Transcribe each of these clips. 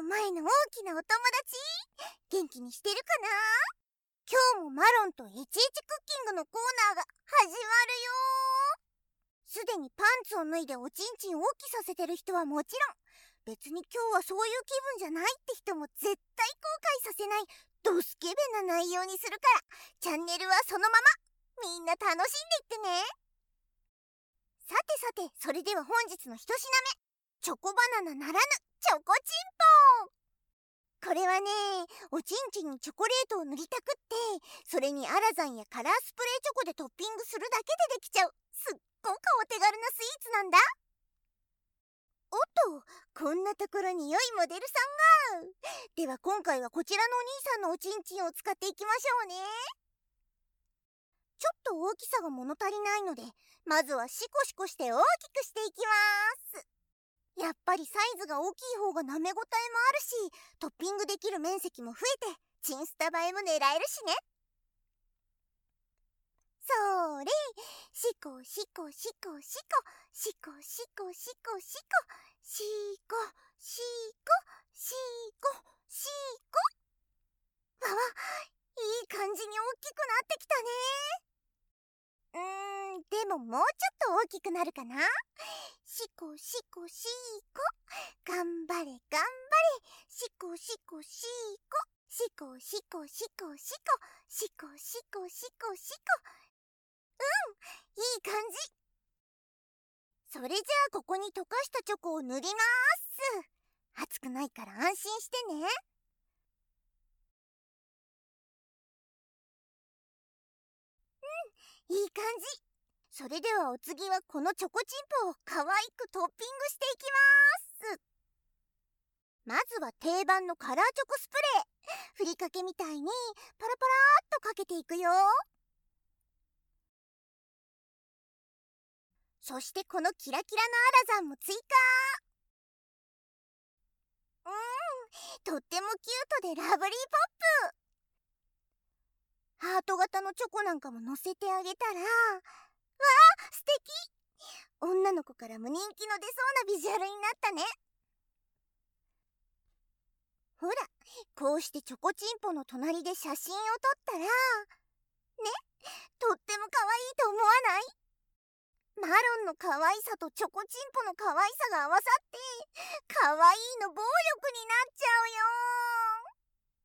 の前の大きなお友達、元気にしてるかな？今日もマロンといちいちクッキングのコーナーが始まるよ。すでにパンツを脱いでおちんちんを大きさせてる人はもちろん、別に今日はそういう気分じゃないって人も絶対後悔させないドスケベな内容にするから、チャンネルはそのままみんな楽しんでいってね。さてさて、それでは本日の一品目、チョコバナナならぬチョコチンポ。これはね、おちんちんにチョコレートを塗りたくって、それにアラザンやカラースプレーチョコでトッピングするだけでできちゃうすっごくお手軽なスイーツなんだ。おっと、こんなところに良いモデルさんが。では今回はこちらのお兄さんのおちんちんを使っていきましょうね。ちょっと大きさが物足りないので、まずはシコシコして大きくしていきます。やっぱりサイズが大きい方が舐め応えもあるし、トッピングできる面積も増えてチンスタ映えも狙えるしね。それ、シコシコシコシコシコシコシコシコシコシコシコシコ。わわ、いい感じに大きくなってきたね。でももうちょっと大きくなるかな。シコシコシコ、頑張れ頑張れ。シコシコシコ、シコシコシコシコ、シコシコシコシコ。いい感じ。それじゃあここに溶かしたチョコを塗ります。熱くないから安心してね。いい感じ。それではお次はこのチョコチンポを可愛くトッピングしていきます。まずは定番のカラーチョコスプレー、ふりかけみたいにパラパラーっとかけていくよ。そしてこのキラキラのアラザンも追加。とってもキュートでラブリーポップ。ハート型のチョコなんかも乗せてあげたら、わあ、素敵。女の子からも人気の出そうなビジュアルになったね。ほら、こうしてチョコチンポの隣で写真を撮ったらね、とっても可愛いと思わない？マロンの可愛さとチョコチンポの可愛さが合わさって可愛いの暴力になっちゃうよ。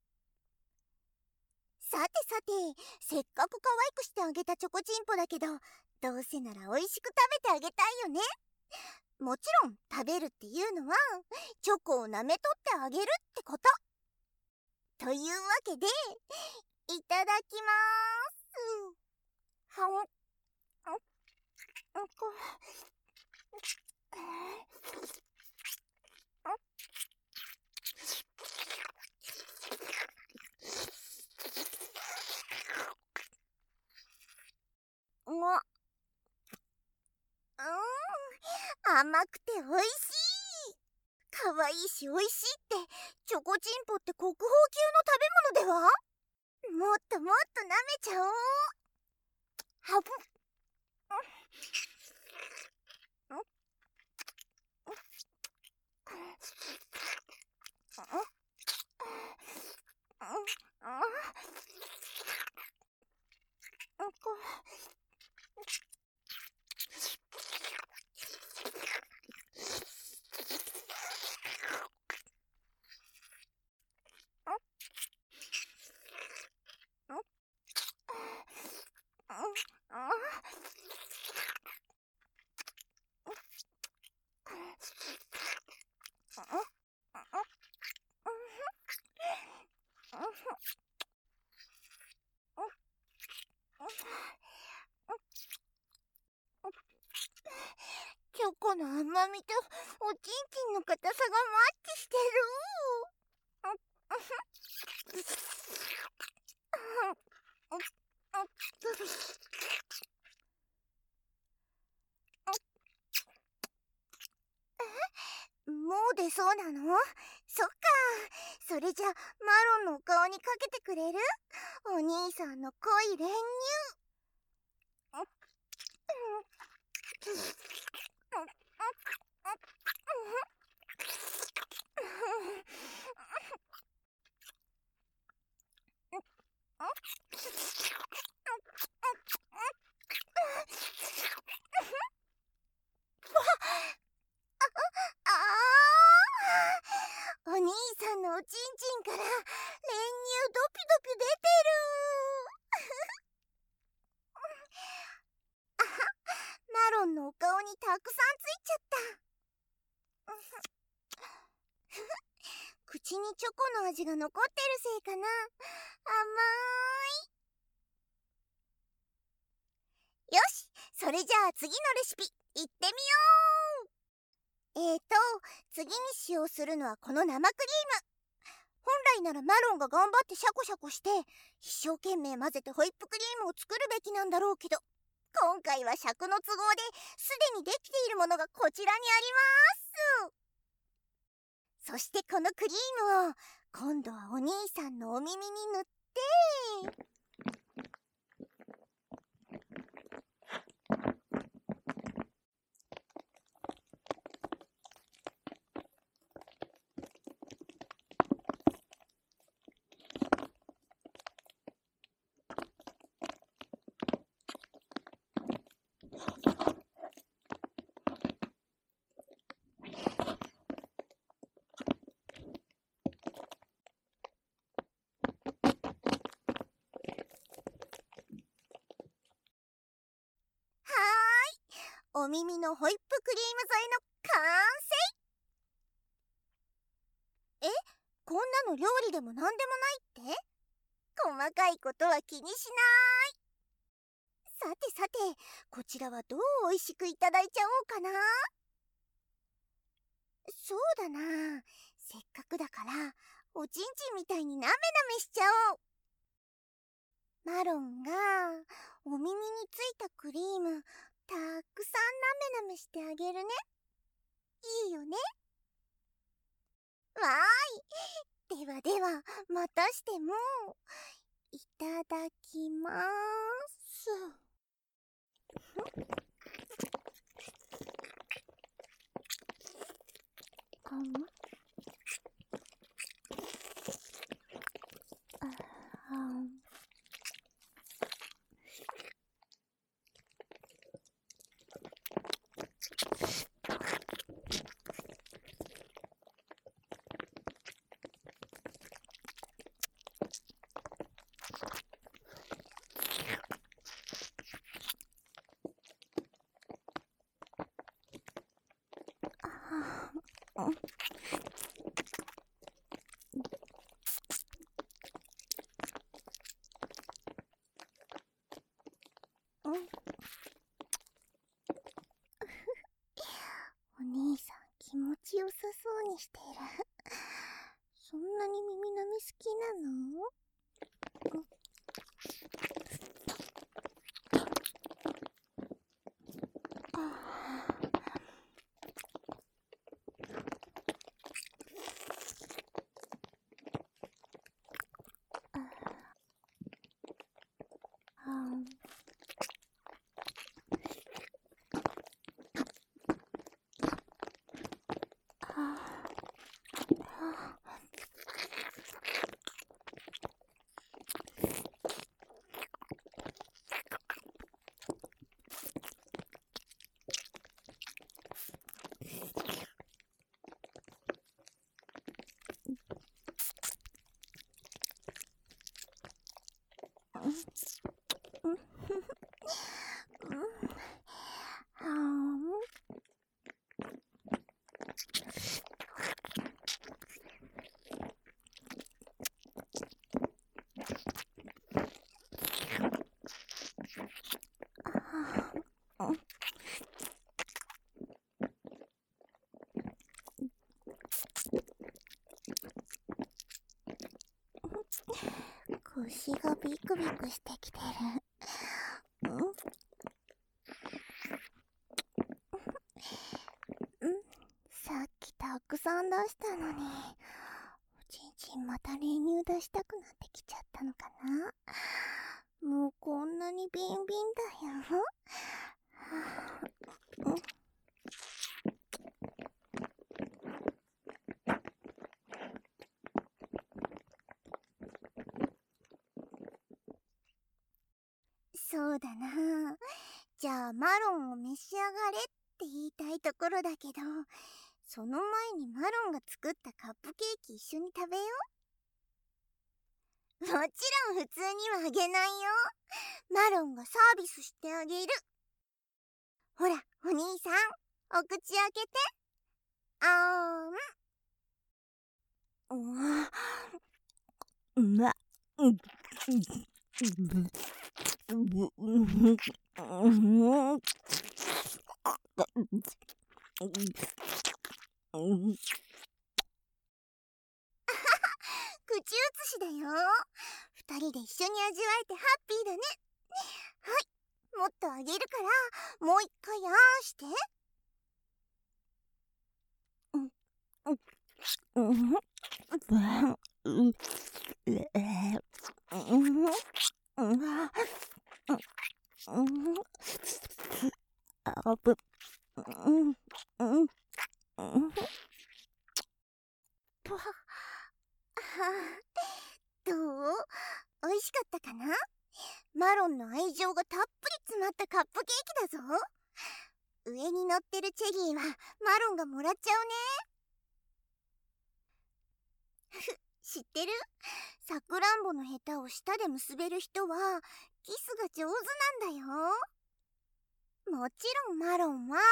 さてさて、せっかく可愛くしてあげたチョコチンポだけど、どうせなら美味しく食べてあげたいよね。もちろん食べるっていうのはチョコを舐めとってあげるってこと。というわけで、いただきまーす。はん、甘くて美味しい。可愛いし美味しいって、チョコチンポって国宝級の食べ物では？もっともっと舐めちゃおう。はぶっ。チョコの甘みとおちんちんの硬さがマッチしてる。もう出そうなの？そっか。それじゃマロンのお顔にかけてくれる？お兄さんの濃い練乳。 から練乳ドピドピ出てる。あは、マロンのお顔にたくさんついちゃった。口にチョコの味が残ってるせいかな。甘い。よし、それじゃあ次のレシピいってみよう。次に使用するのはこの生クリーム。本来ならマロンが頑張ってシャコシャコして一生懸命混ぜてホイップクリームを作るべきなんだろうけど、今回は尺の都合ですでにできているものがこちらにあります。そしてこのクリームを今度はお兄さんのお耳に塗って、お耳のホイップクリーム添えの完成。こんなの料理でもなんでもないって？細かいことは気にしない。さてさて、こちらはどう美味しくいただいちゃおうかな。そうだな、せっかくだからおちんちんみたいになめなめしちゃおう。マロンがお耳についたクリームたくさんなめなめしてあげるね。いいよね。わーい。ではでは、またしてもいただきまーす。お兄さん気持ちよさそうにしてる。そんなに耳なめ好きなの？腰がビクビクしてきてる。さっきたくさん出したのに、おちんちんまた練乳出したくなってきちゃったのかな。もうこんなにビンビンだよ。そうだな。じゃあマロンを召し上がれって言いたいところだけど、その前にマロンが作ったカップケーキ一緒に食べよう。 もちろん普通にはあげないよ。マロンがサービスしてあげる。ほら、お兄さん、お口開けて。あーん。うまっ。口移しだよ。二人で一緒に味わえてハッピーだね。はい、もっとあげるから、もう一回あーして。どう？美味しかったかな？マロンの愛情がたっぷり詰まったカップケーキだぞ。上に乗ってるチェリーはマロンがもらっちゃうね。知ってる？さくらんぼのヘタを舌で結べる人はキスが上手なんだよ。もちろんマロンは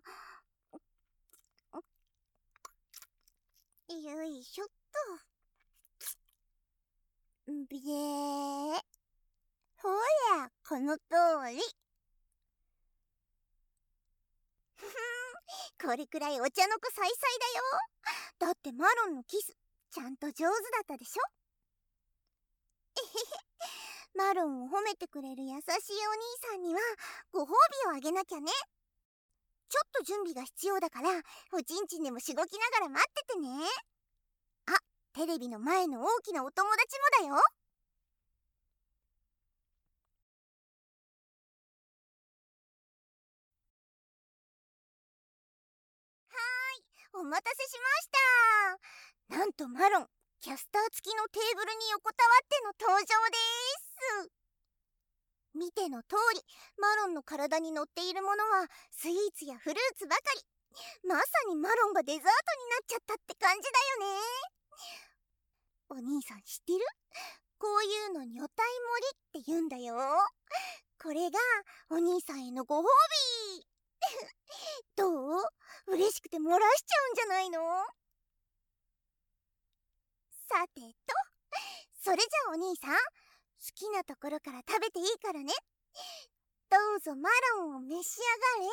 よいしょっと。びー。ほら、このとおり。これくらいお茶の子さいさいだよ。だってマロンのキスちゃんと上手だったでしょ。マロンを褒めてくれる優しいお兄さんにはご褒美をあげなきゃね。ちょっと準備が必要だからおちんちんでもしごきながら待っててね。あ、テレビの前の大きなお友達もだよ。お待たせしました。なんとマロン、キャスター付きのテーブルに横たわっての登場です。見ての通り、マロンの体に乗っているものはスイーツやフルーツばかり。まさにマロンがデザートになっちゃったって感じだよね。お兄さん知ってる？こういうの女体盛りって言うんだよ。これがお兄さんへのご褒美。どう？嬉しくて漏らしちゃうんじゃないの？さてと、それじゃあお兄さん、好きなところから食べていいからね。どうぞマロンを召し上がれ。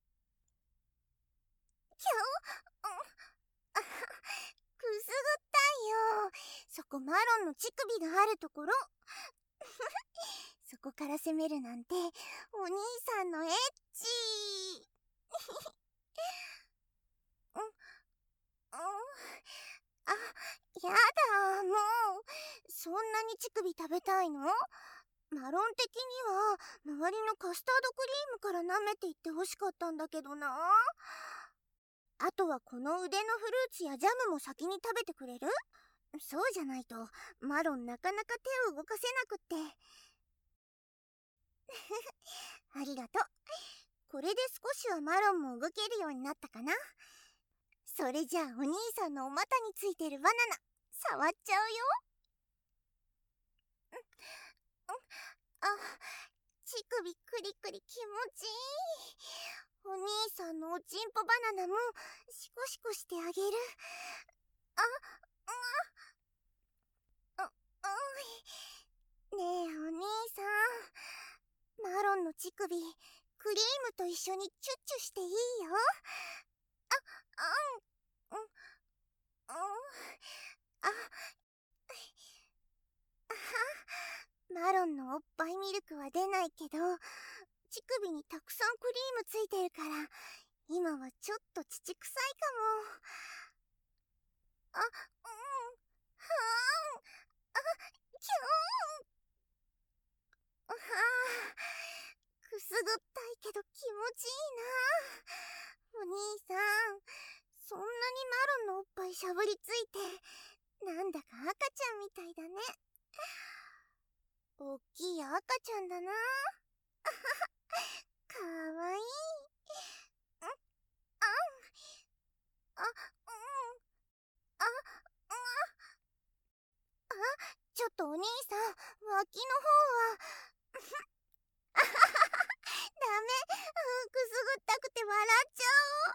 きょ、くすぐったいよ。そこマロンの乳首があるところ。そこから攻めるなんてお兄さんのエッチ。うん、うん、あ、やだ、もう。そんなに乳首食べたいの？マロン的には周りのカスタードクリームから舐めていってほしかったんだけどな。あとはこの腕のフルーツやジャムも先に食べてくれる？そうじゃないとマロンなかなか手を動かせなくって。ありがとう。これで少しはマロンも動けるようになったかな。それじゃあお兄さんのお股についてるバナナ触っちゃうよ。あ、乳首クリクリ気持ちいい。お兄さんのおちんぽバナナもシコシコしてあげる。あ、ねえお兄さん、マロンの乳首クリームと一緒にチュッチュしていいよ。うん、うん、あ、マロンのおっぱいミルクは出ないけど、乳首にたくさんクリームついてるから、今はちょっと乳臭いかも。はーん、キューン、くすぐったいけど気持ちいいな。お兄さん、そんなにマロンのおっぱいしゃぶりついて、なんだか赤ちゃんみたいだね。おっきい赤ちゃんだな。かわいい。あ、あ、うん、あ、あ、ちょっとお兄さん、脇の方はダメ、くすぐったくて笑っちゃ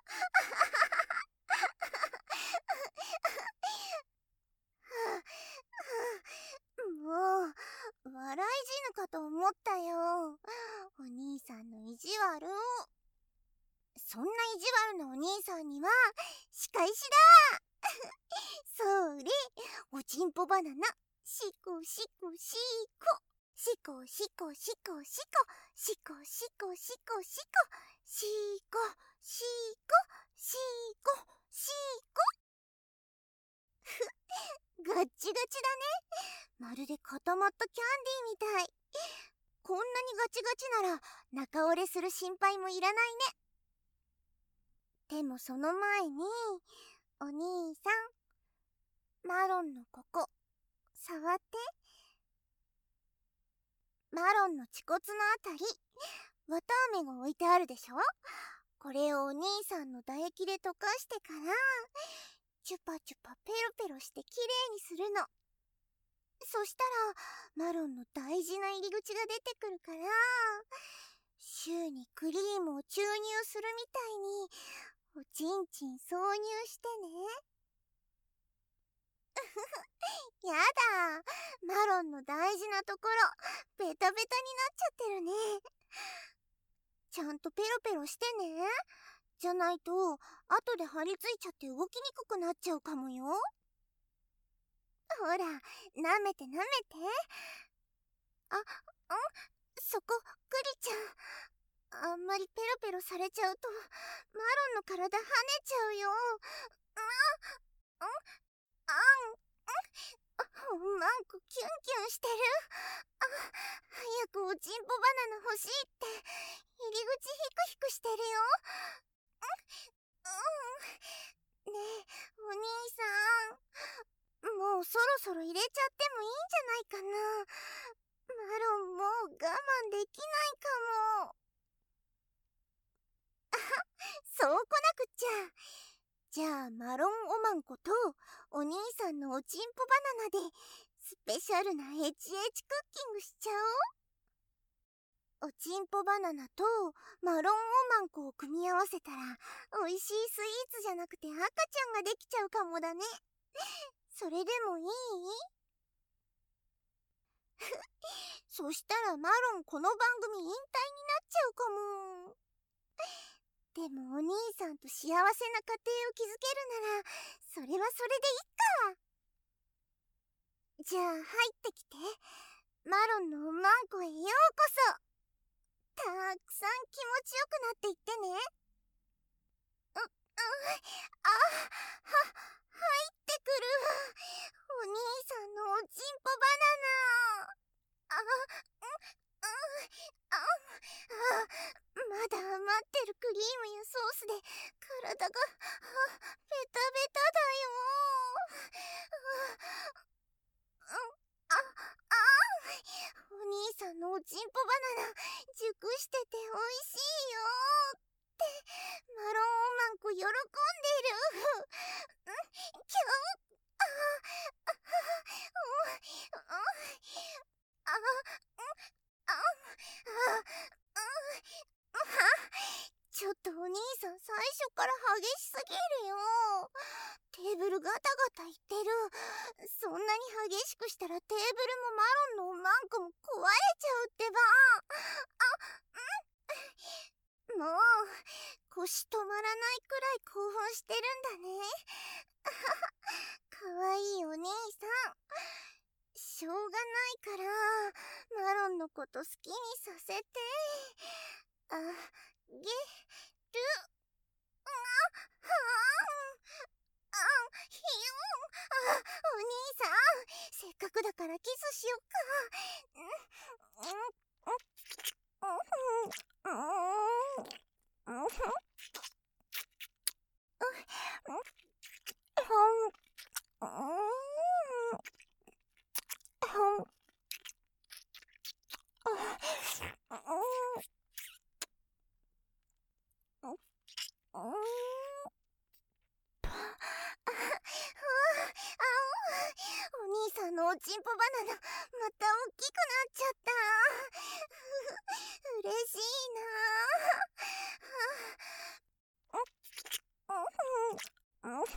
おう。もう笑い死ぬかと思ったよ。お兄さんの意地悪。そんな意地悪なお兄さんには仕返しだ。それ、おちんぽバナナ、しこしこしこ、しこしこしこしこ、しこしこしこしこ、しこしこしこしこ。ガッチガチだね。まるで固まったキャンディーみたい。こんなにガチガチなら中折れする心配もいらないね。でもその前に、お兄さん、マロンのここ触って。マロンの恥骨のあたり、綿あめが置いてあるでしょ。これをお兄さんの唾液で溶かしてから、チュパチュパペロペロしてきれいにするの。そしたらマロンの大事な入り口が出てくるから、シューにクリームを注入するみたいにおちんちん挿入してね。やだ、マロンの大事なところベタベタになっちゃってるね。ちゃんとペロペロしてね。じゃないと後で張り付いちゃって動きにくくなっちゃうかもよ。ほら、舐めて舐めて。そこ、クリちゃん。あんまりペロペロされちゃうとマロンの体跳ねちゃうよ。マンコキュンキュンしてる。早くおちんぽバナナ欲しいって入り口ヒクヒクしてるよ。ねえ、お兄さん、もうそろそろ入れちゃってもいいんじゃないかな。マロンもう我慢できないかも。そうこなくっちゃ。じゃあマロンおまんことお兄さんのおちんぽバナナでスペシャルなエチエチクッキングしちゃおう。おちんぽバナナとマロンおまんこを組み合わせたらおいしいスイーツじゃなくて赤ちゃんができちゃうかもだね。それでもいい？そしたらマロンこの番組引退になっちゃうかも。でもお兄さんと幸せな家庭を築けるならそれはそれでいいか。じゃあ入ってきて。マロンのおまんこへようこそ。たくさん気持ちよくなっていってね。入ってくる。お兄さんのおちんぽバナナ。まだ余ってるクリームやソースで体がベタベタだよ。お兄さんのおちんぽバナナ熟してておいしいよってマロンおまんこ喜んでる。キュン。ちょっとお兄さん最初から激しすぎるよ。テーブルガタガタいってる。そんなに激しくしたらテーブルもマロンのおまんこも壊れちゃうってば。もう腰止まらないくらい興奮してるんだね。かわいいお兄さん。しょうがないからマロンのこと好きにさせてあげる。ひゅん。お兄さん、せっかくだからキスしよっか。お兄さんのおおちんぽバナナまた大きくなっちゃった。嬉しいな。もっ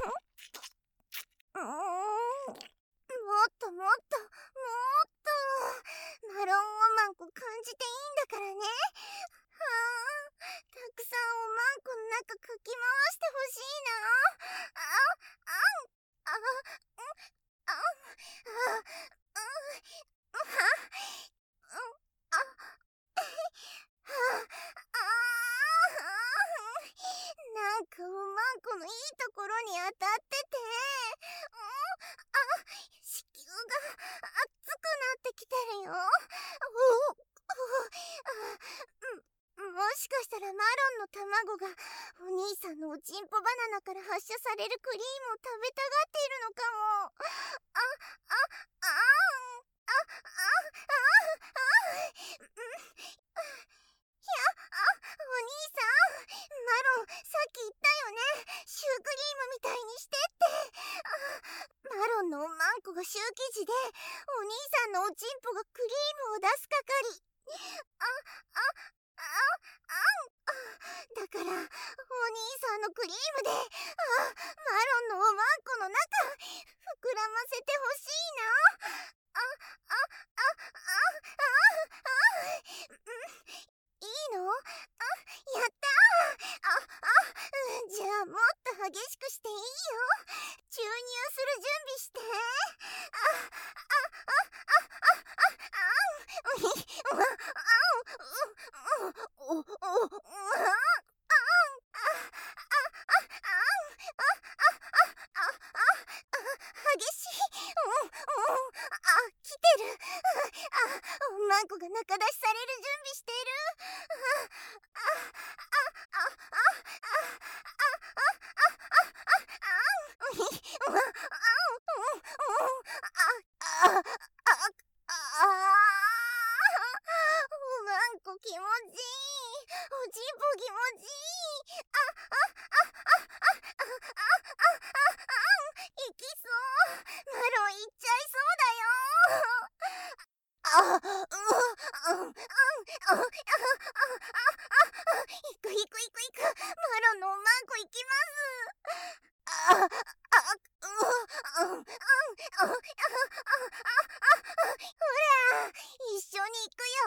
ともっともっとマロンおまんこ感じていいんだからね。たくさんおまんこの中かき回してほしいな。なんかおまんこのいいところに当たってて、子宮が熱くなってきてるよ。もしかしたらマロンの卵がお兄さんのおちんぽバナナから発射されるクリームを食べたがっているのかも。お兄さん、マロンさっき言ったよね。シュークリームみたいにしてって。マロンのおまんこがシュー生地で、お兄さんのおちんぽがクリームを出す係。だからお兄さんのクリームでマロンのおまんこの中膨らませてほしいな。いいの？やったー。じゃあもっと激しくしていいよ。注入する準備して。激しい。来てる。おまんこが中出しされる準備してる。おまんこ気持ちいい。おちんぽ気持ちいい。いきそう。マロンいっちゃいそうだよ。いくいくいくいく。マロンのおまんこいきます。ほら、一緒に行くよ。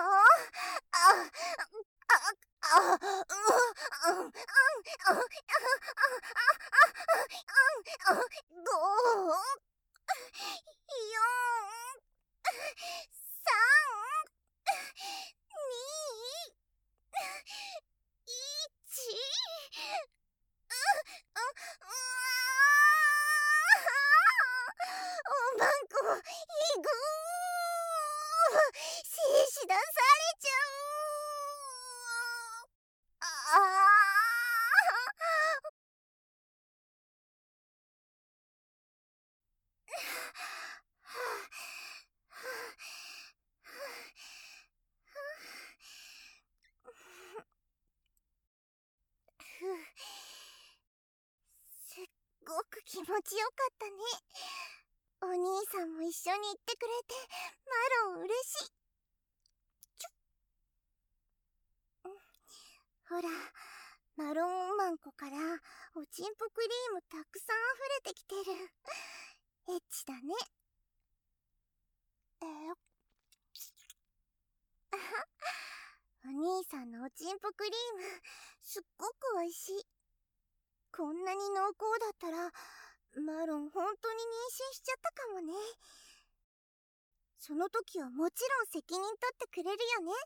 おまんこ、いぐ静止出されちゃう。すっごく気持ちよかったね。お兄さんも一緒に行ってくれてマロン嬉しい。ほら、マロンおまんこからおちんぽクリームたくさん溢れてきてる。エッチだね。お兄さんのおちんぽクリームすっごくおいしい。こんなに濃厚だったらマロン本当に妊娠しちゃったかもね。その時はもちろん責任取ってくれるよね。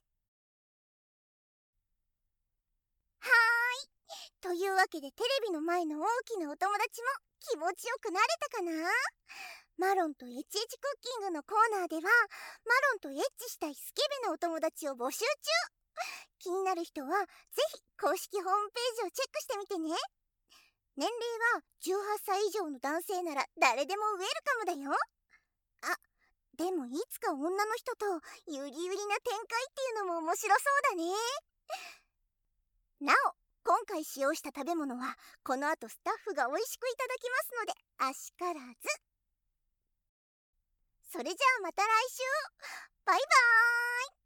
はーい。というわけでテレビの前の大きなお友達も気持ちよくなれたかな？マロンとエチエチクッキングのコーナーではマロンとエッチしたいスケベなお友達を募集中。気になる人はぜひ公式ホームページをチェックしてみてね。年齢は18歳以上の男性なら誰でもウェルカムだよ。でもいつか女の人とゆりゆりな展開っていうのも面白そうだね。なお、今回使用した食べ物はこの後スタッフが美味しくいただきますのであしからず。 それじゃあまた来週。バイバーイ。